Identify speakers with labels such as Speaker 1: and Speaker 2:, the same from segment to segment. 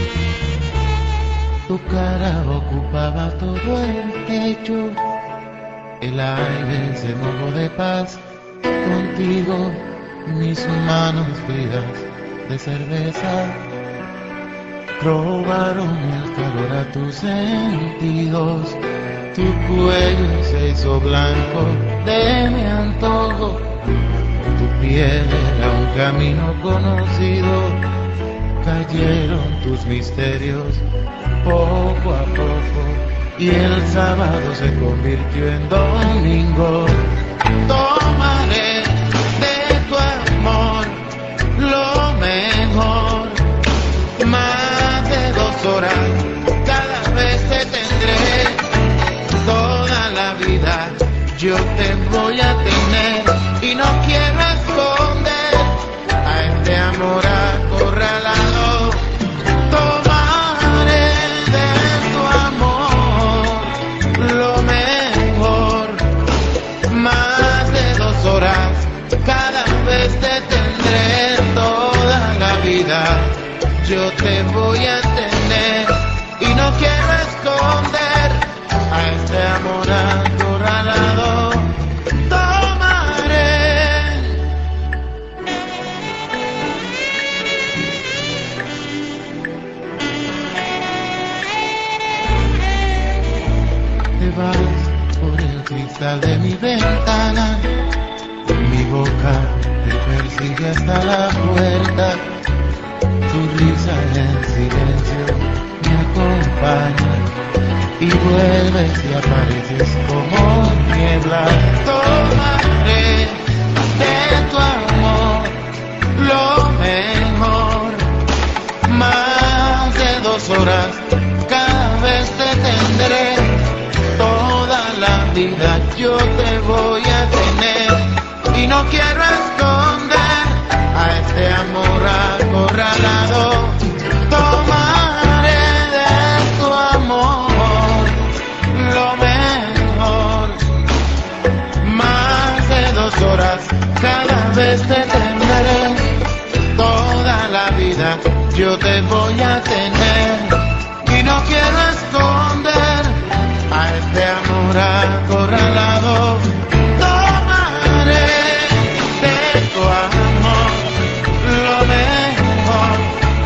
Speaker 1: Tu cara ocupaba todo el techo, el aire se mojó de paz. Contigo mis manos frías de cerveza robaron el calor a tus sentidos. Tu cuello se hizo blanco de mi antojo. Tu piel era un camino conocido. Cayeron tus misterios poco a poco y el sábado se convirtió en domingo. Tomaré de tu amor lo mejor, más de 2 horas cada vez te tendré. Toda la vida yo te voy a tener y no quiero esconder a este amor acorralado. Tomaré de tu amor lo mejor, más de 2 horas cada vez te tendré. Toda la vida yo te voy a tener y no quiero esconder a este amor acorralado. Tomaré te vas por el cristal de mi ventana, mi boca te persigue hasta la puerta. Tu risa en silencio me acompaña y vuelves y apareces como niebla. Tomaré de tu amor lo mejor, más de 2 horas cada vez te tendré. Toda la vida yo te voy a tener y no quiero esconder a este amor acorralado. Tomaré de tu amor lo mejor, más de 2 horas cada vez te tendré. Toda la vida yo te voy a tener y no quiero esconder a este amor acorralado. Tomaré de tu amor lo mejor.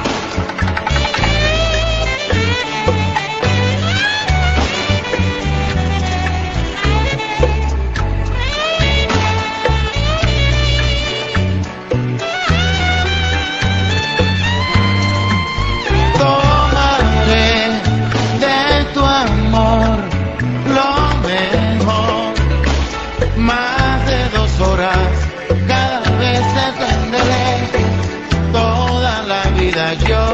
Speaker 1: Tomaré de tu amor lo mejor, más de 2 horas cada vez te tendré. Toda la vida yo